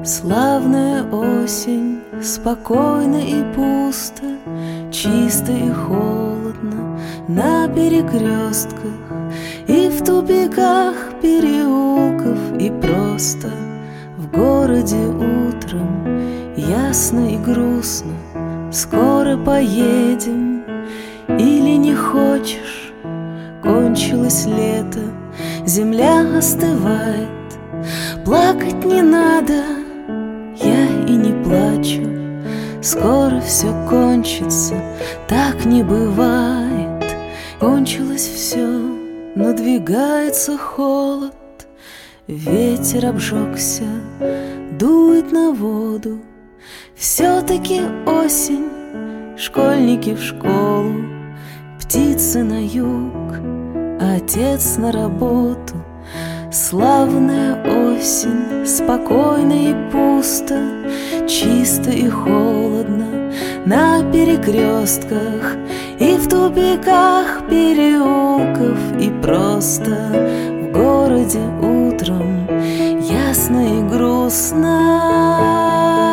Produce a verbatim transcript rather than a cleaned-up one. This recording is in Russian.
Славная осень, спокойно и пусто, чисто и холодно на перекрестках и в тупиках переулков, и просто в городе утром ясно и грустно. Скоро поедем или не хочешь? Кончилось лето, земля остывает. Плакать не надо, я и не плачу. Скоро все кончится, так не бывает. Кончилось все, надвигается холод. Ветер обжегся, дует на воду. Все-таки осень, школьники в школу, птицы на юг, отец на работу. Славная осень, спокойно и пусто, чисто и холодно на перекрестках и в тупиках переулков, и просто в городе утром ясно и грустно.